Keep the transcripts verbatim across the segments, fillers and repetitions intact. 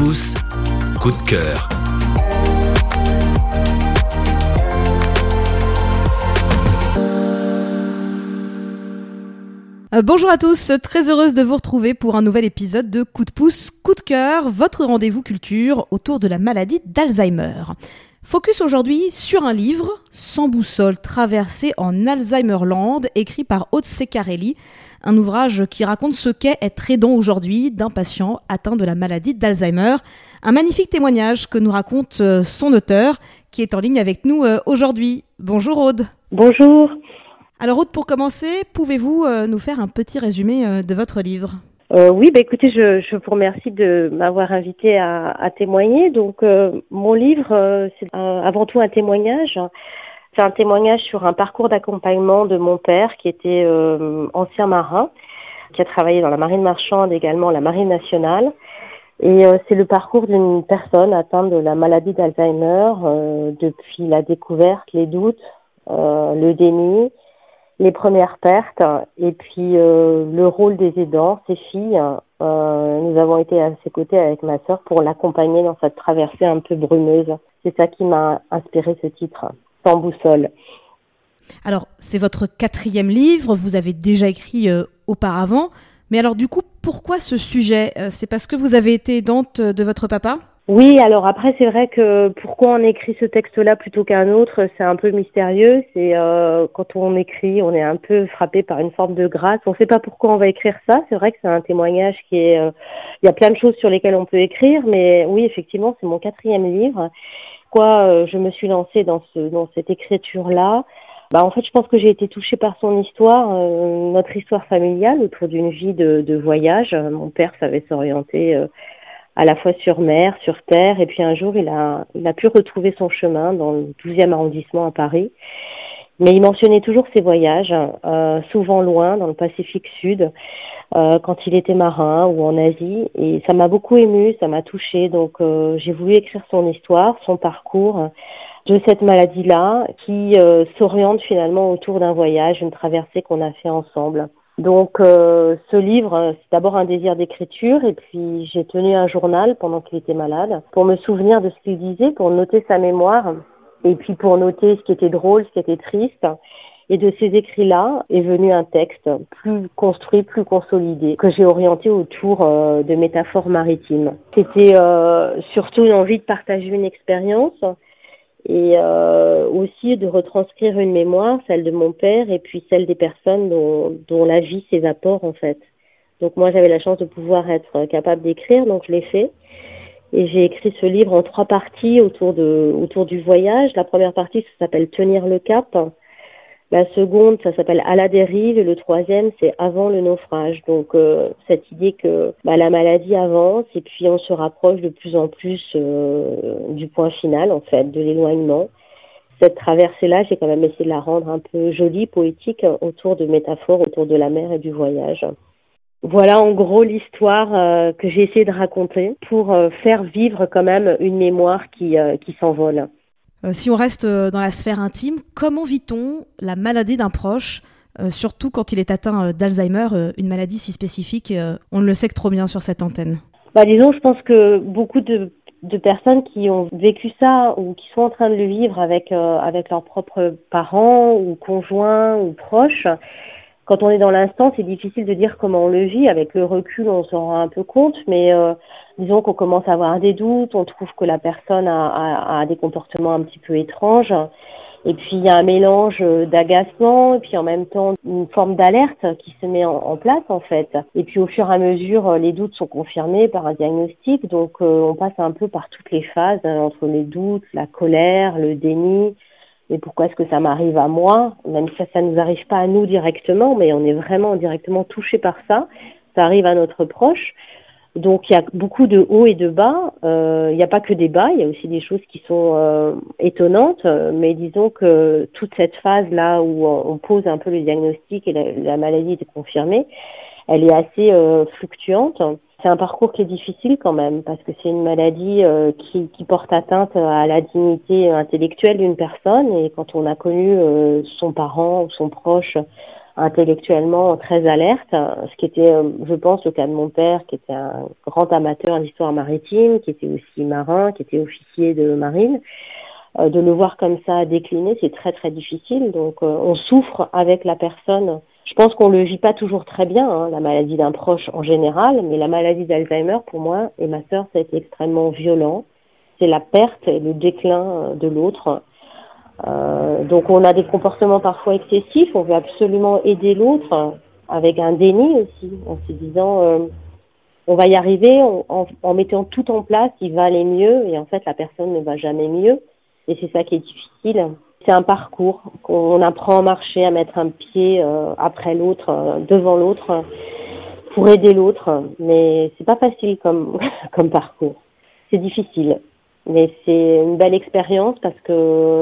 pouce, coup de cœur. Euh, bonjour à tous, très heureuse de vous retrouver pour un nouvel épisode de Coup de pouce, coup de cœur, votre rendez-vous culture autour de la maladie d'Alzheimer. Focus aujourd'hui sur un livre, Sans boussole, traversée en Alzheimerland, écrit par Aude Ceccarelli, un ouvrage qui raconte ce qu'est être aidant aujourd'hui d'un patient atteint de la maladie d'Alzheimer. Un magnifique témoignage que nous raconte son auteur, qui est en ligne avec nous aujourd'hui. Bonjour Aude. Bonjour. Alors Aude, pour commencer, pouvez-vous euh, nous faire un petit résumé euh, de votre livre ? euh, Oui, bah écoutez, je, je vous remercie de m'avoir invité à, à témoigner. Donc, euh, mon livre, euh, c'est un, avant tout un témoignage. C'est un témoignage sur un parcours d'accompagnement de mon père, qui était euh, ancien marin, qui a travaillé dans la marine marchande, également la marine nationale. Et euh, c'est le parcours d'une personne atteinte de la maladie d'Alzheimer, euh, depuis la découverte, les doutes, euh, le déni, les premières pertes, et puis euh, le rôle des aidants, ses filles. Euh, nous avons été à ses côtés avec ma sœur pour l'accompagner dans cette traversée un peu brumeuse. C'est ça qui m'a inspiré ce titre, Sans boussole. Alors, c'est votre quatrième livre, vous avez déjà écrit euh, auparavant, mais alors du coup, pourquoi ce sujet ? euh, C'est parce que vous avez été aidante de votre papa ? Oui, alors après, c'est vrai que pourquoi on écrit ce texte-là plutôt qu'un autre, c'est un peu mystérieux. C'est euh, quand on écrit, on est un peu frappé par une forme de grâce. On ne sait pas pourquoi on va écrire ça. C'est vrai que c'est un témoignage qui est... Euh, il y a plein de choses sur lesquelles on peut écrire, mais oui, effectivement, c'est mon quatrième livre. Pourquoi euh, je me suis lancée dans, ce, dans cette écriture-là ? Bah, en fait, je pense que j'ai été touchée par son histoire, euh, notre histoire familiale autour d'une vie de, de voyage. Mon père savait s'orienter... Euh, à la fois sur mer, sur terre, et puis un jour, il a, il a pu retrouver son chemin dans le douzième arrondissement à Paris. Mais il mentionnait toujours ses voyages, euh, souvent loin, dans le Pacifique Sud, euh, quand il était marin ou en Asie, et ça m'a beaucoup émue, ça m'a touchée, donc euh, j'ai voulu écrire son histoire, son parcours de cette maladie-là, qui euh, s'oriente finalement autour d'un voyage, une traversée qu'on a fait ensemble. Donc euh, ce livre, c'est d'abord un désir d'écriture, et puis j'ai tenu un journal pendant qu'il était malade pour me souvenir de ce qu'il disait, pour noter sa mémoire, et puis pour noter ce qui était drôle, ce qui était triste. Et de ces écrits-là est venu un texte plus construit, plus consolidé, que j'ai orienté autour euh, de métaphores maritimes. C'était euh, surtout une envie de partager une expérience, et euh, aussi de retranscrire une mémoire, celle de mon père, et puis celle des personnes dont, dont la vie s'évapore en fait. Donc moi j'avais la chance de pouvoir être capable d'écrire, donc je l'ai fait. Et j'ai écrit ce livre en trois parties autour de autour du voyage. La première partie, ça s'appelle Tenir le cap. La seconde, ça s'appelle À la dérive, et le troisième, c'est Avant le naufrage. Donc euh, cette idée que bah, la maladie avance et puis on se rapproche de plus en plus euh, du point final, en fait, de l'éloignement. Cette traversée-là, j'ai quand même essayé de la rendre un peu jolie, poétique, autour de métaphores, autour de la mer et du voyage. Voilà en gros l'histoire euh, que j'ai essayé de raconter pour euh, faire vivre quand même une mémoire qui, euh, qui s'envole. Euh, si on reste euh, dans la sphère intime, comment vit-on la maladie d'un proche, euh, surtout quand il est atteint euh, d'Alzheimer, euh, une maladie si spécifique, euh, on ne le sait que trop bien sur cette antenne. Bah, disons, je pense que beaucoup de, de personnes qui ont vécu ça ou qui sont en train de le vivre avec, euh, avec leurs propres parents ou conjoints ou proches, quand on est dans l'instant, c'est difficile de dire comment on le vit. Avec le recul, on s'en rend un peu compte, mais euh, disons qu'on commence à avoir des doutes, on trouve que la personne a, a, a des comportements un petit peu étranges. Et puis, il y a un mélange d'agacement et puis en même temps une forme d'alerte qui se met en, en place, en fait. Et puis, au fur et à mesure, les doutes sont confirmés par un diagnostic. Donc, euh, on passe un peu par toutes les phases, hein, entre les doutes, la colère, le déni. Mais pourquoi est-ce que ça m'arrive à moi ? Même si ça, ça nous arrive pas à nous directement, mais on est vraiment directement touché par ça. Ça arrive à notre proche. Donc, il y a beaucoup de hauts et de bas. Euh, il n'y a pas que des bas, il y a aussi des choses qui sont euh, étonnantes. Mais disons que toute cette phase-là où on pose un peu le diagnostic et la, la maladie est confirmée, elle est assez euh, fluctuante. C'est un parcours qui est difficile quand même, parce que c'est une maladie euh, qui, qui porte atteinte à la dignité intellectuelle d'une personne. Et quand on a connu euh, son parent ou son proche intellectuellement très alerte, ce qui était, je pense, le cas de mon père, qui était un grand amateur d'histoire maritime, qui était aussi marin, qui était officier de marine. Euh, de le voir comme ça décliner, c'est très très difficile. Donc euh, on souffre avec la personne. Je pense qu'on le vit pas toujours très bien, hein, la maladie d'un proche en général, mais la maladie d'Alzheimer, pour moi et ma sœur, ça a été extrêmement violent. C'est la perte et le déclin de l'autre. Euh, donc on a des comportements parfois excessifs, on veut absolument aider l'autre, avec un déni aussi, en se disant euh, on va y arriver, on, en, en mettant tout en place, il va aller mieux, et en fait la personne ne va jamais mieux, et c'est ça qui est difficile. C'est un parcours qu'on apprend à marcher, à mettre un pied euh, après l'autre, euh, devant l'autre, euh, pour aider l'autre, mais c'est pas facile comme comme parcours. C'est difficile. Mais c'est une belle expérience parce que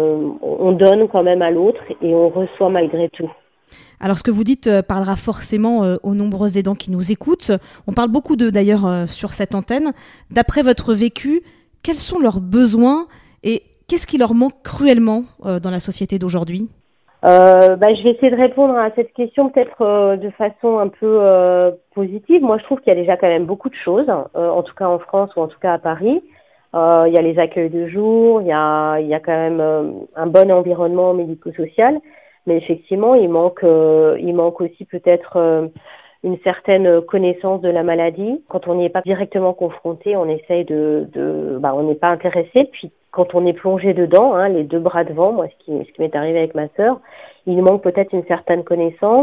on donne quand même à l'autre et on reçoit malgré tout. Alors ce que vous dites euh, parlera forcément euh, aux nombreux aidants qui nous écoutent. On parle beaucoup d'eux d'ailleurs euh, sur cette antenne. D'après votre vécu, quels sont leurs besoins et qu'est-ce qui leur manque cruellement euh, dans la société d'aujourd'hui ? Euh, bah, je vais essayer de répondre à cette question peut-être euh, de façon un peu euh, positive. Moi, je trouve qu'il y a déjà quand même beaucoup de choses, euh, en tout cas en France ou en tout cas à Paris. Euh, il y a les accueils de jour, il y a, il y a quand même euh, un bon environnement médico-social, mais effectivement, il manque, euh, il manque aussi peut-être euh, une certaine connaissance de la maladie. Quand on n'y est pas directement confronté, on essaye de, de bah, on n'est pas intéressé. Puis quand on est plongé dedans, hein, les deux bras devant, moi, ce qui, ce qui m'est arrivé avec ma sœur, il nous manque peut-être une certaine connaissance.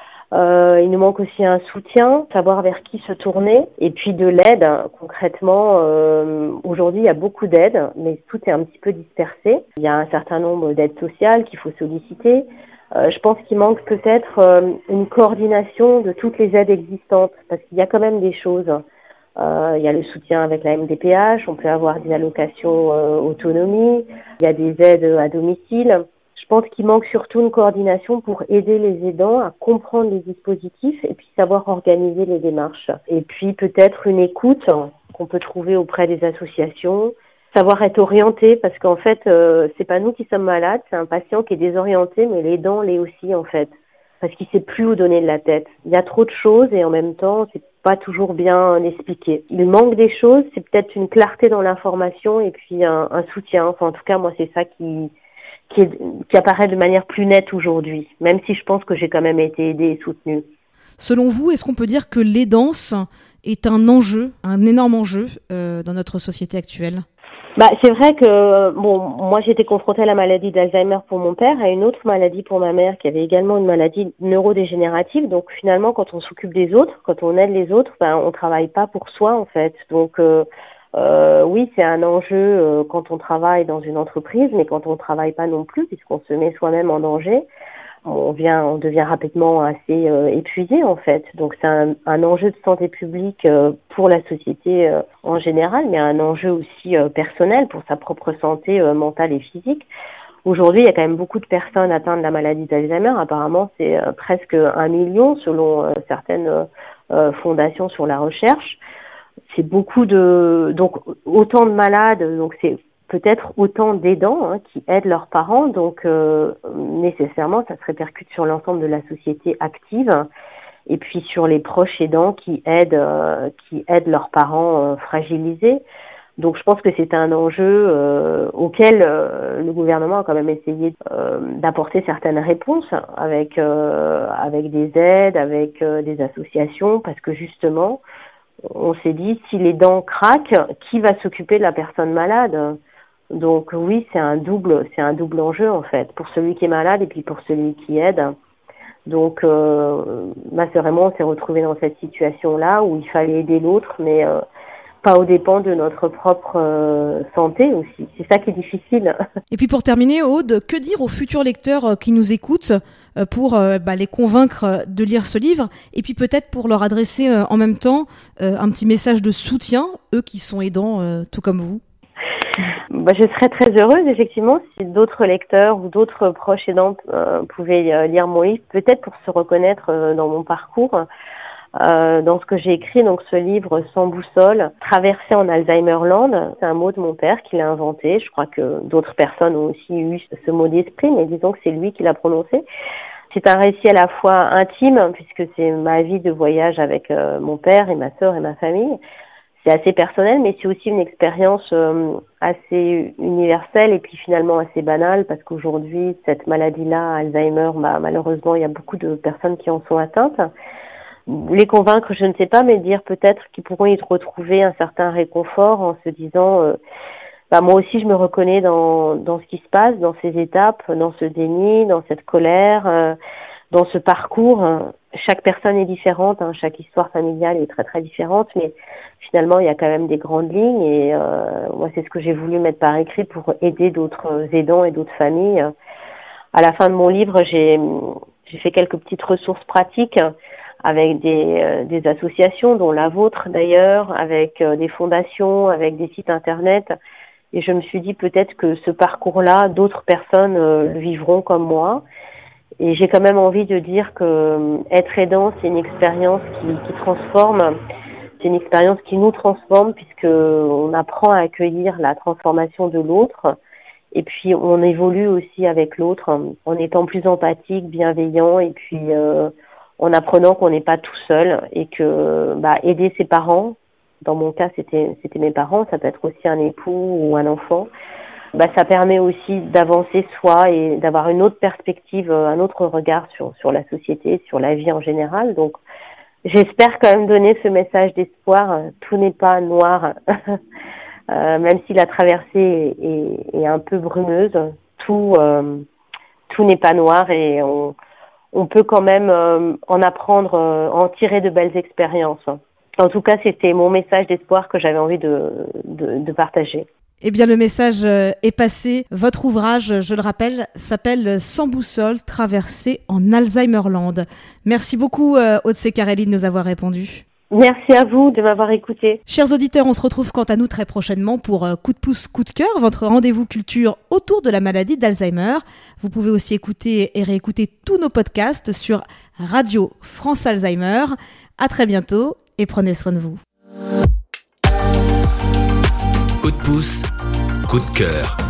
Euh, il nous manque aussi un soutien, savoir vers qui se tourner, et puis de l'aide. Concrètement, euh, aujourd'hui, il y a beaucoup d'aides, mais tout est un petit peu dispersé. Il y a un certain nombre d'aides sociales qu'il faut solliciter. Euh, je pense qu'il manque peut-être euh, une coordination de toutes les aides existantes, parce qu'il y a quand même des choses. Euh, il y a le soutien avec la M D P H, on peut avoir des allocations euh, autonomie, il y a des aides à domicile. Je pense qu'il manque surtout une coordination pour aider les aidants à comprendre les dispositifs et puis savoir organiser les démarches. Et puis peut-être une écoute qu'on peut trouver auprès des associations, savoir être orienté parce qu'en fait, euh, c'est pas nous qui sommes malades, c'est un patient qui est désorienté, mais l'aidant l'est aussi en fait, parce qu'il sait plus où donner de la tête. Il y a trop de choses et en même temps, c'est pas toujours bien expliqué. Il manque des choses, c'est peut-être une clarté dans l'information et puis un, un soutien. Enfin, en tout cas, moi, c'est ça qui Qui, est, qui apparaît de manière plus nette aujourd'hui, même si je pense que j'ai quand même été aidée et soutenue. Selon vous, est-ce qu'on peut dire que l'aidance est un enjeu, un énorme enjeu euh, dans notre société actuelle ? Bah, c'est vrai que bon, moi j'ai été confrontée à la maladie d'Alzheimer pour mon père, à une autre maladie pour ma mère qui avait également une maladie neurodégénérative. Donc finalement, quand on s'occupe des autres, quand on aide les autres, ben on travaille pas pour soi en fait. Donc euh, Euh, oui, c'est un enjeu euh, quand on travaille dans une entreprise, mais quand on travaille pas non plus, puisqu'on se met soi-même en danger, on vient, on devient rapidement assez euh, épuisé en fait. Donc c'est un, un enjeu de santé publique euh, pour la société euh, en général, mais un enjeu aussi euh, personnel pour sa propre santé euh, mentale et physique. Aujourd'hui, il y a quand même beaucoup de personnes atteintes de la maladie d'Alzheimer. Apparemment, c'est euh, presque un million selon euh, certaines euh, fondations sur la recherche. C'est beaucoup de donc autant de malades, donc c'est peut-être autant d'aidants hein, qui aident leurs parents, donc euh, nécessairement ça se répercute sur l'ensemble de la société active et puis sur les proches aidants qui aident euh, qui aident leurs parents euh, fragilisés. Donc je pense que c'est un enjeu euh, auquel euh, le gouvernement a quand même essayé euh, d'apporter certaines réponses avec euh, avec des aides, avec euh, des associations, parce que justement on s'est dit, si les dents craquent, qui va s'occuper de la personne malade ? Donc oui, c'est un double, c'est un double enjeu en fait, pour celui qui est malade et puis pour celui qui aide. Donc euh, ma sœur et moi, on s'est retrouvés dans cette situation-là où il fallait aider l'autre, mais euh, pas aux dépens de notre propre euh, santé aussi. C'est ça qui est difficile. Et puis pour terminer, Aude, que dire aux futurs lecteurs qui nous écoutent pour euh, bah, les convaincre de lire ce livre et puis peut-être pour leur adresser euh, en même temps euh, un petit message de soutien, eux qui sont aidants euh, tout comme vous? Bah, je serais très heureuse effectivement si d'autres lecteurs ou d'autres proches aidants euh, pouvaient euh, lire mon livre, peut-être pour se reconnaître euh, dans mon parcours. Euh, dans ce que j'ai écrit, donc ce livre Sans boussole, traversé en Alzheimerland, c'est un mot de mon père qui l'a inventé. Je crois que d'autres personnes ont aussi eu ce mot d'esprit, mais disons que c'est lui qui l'a prononcé. c'est un récit à la fois intime, puisque c'est ma vie de voyage avec euh, mon père et ma sœur et ma famille. C'est assez personnel, mais c'est aussi une expérience euh, assez universelle et puis finalement assez banale, parce qu'aujourd'hui, cette maladie-là, Alzheimer, bah, malheureusement, il y a beaucoup de personnes qui en sont atteintes. Les convaincre, je ne sais pas, mais dire peut-être qu'ils pourront y retrouver un certain réconfort en se disant euh, bah, moi aussi, je me reconnais dans, dans ce qui se passe, dans ces étapes, dans ce déni, dans cette colère, euh, dans ce parcours. Chaque personne est différente, hein, chaque histoire familiale est très très différente, mais finalement, il y a quand même des grandes lignes et euh, moi, c'est ce que j'ai voulu mettre par écrit pour aider d'autres aidants et d'autres familles. À la fin de mon livre, j'ai, j'ai fait quelques petites ressources pratiques avec des, euh, des associations, dont la vôtre d'ailleurs, avec euh, des fondations, avec des sites internet. Et je me suis dit peut-être que ce parcours-là, d'autres personnes euh, le vivront comme moi. Et j'ai quand même envie de dire que euh, être aidant, c'est une expérience qui, qui transforme. C'est une expérience qui nous transforme puisque on apprend à accueillir la transformation de l'autre. Et puis on évolue aussi avec l'autre en étant plus empathique, bienveillant et puis euh, en apprenant qu'on n'est pas tout seul et que bah, aider ses parents, dans mon cas c'était c'était mes parents, ça peut être aussi un époux ou un enfant, bah, ça permet aussi d'avancer soi et d'avoir une autre perspective, un autre regard sur sur la société, sur la vie en général. Donc j'espère quand même donner ce message d'espoir. Tout n'est pas noir, euh, même si la traversée est, est, est un peu brumeuse. Tout euh, tout n'est pas noir et on on peut quand même euh, en apprendre, euh, en tirer de belles expériences. En tout cas, c'était mon message d'espoir que j'avais envie de, de, de partager. Eh bien, le message est passé. Votre ouvrage, je le rappelle, s'appelle « Sans boussole, traversée en Alzheimerland ». Merci beaucoup, euh, Aude Ceccarelli, de nous avoir répondu. Merci à vous de m'avoir écouté. Chers auditeurs, on se retrouve quant à nous très prochainement pour euh, Coup de pouce, coup de cœur, votre rendez-vous culture autour de la maladie d'Alzheimer. Vous pouvez aussi écouter et réécouter tous nos podcasts sur Radio France Alzheimer. À très bientôt et prenez soin de vous. Coup de pouce, coup de cœur.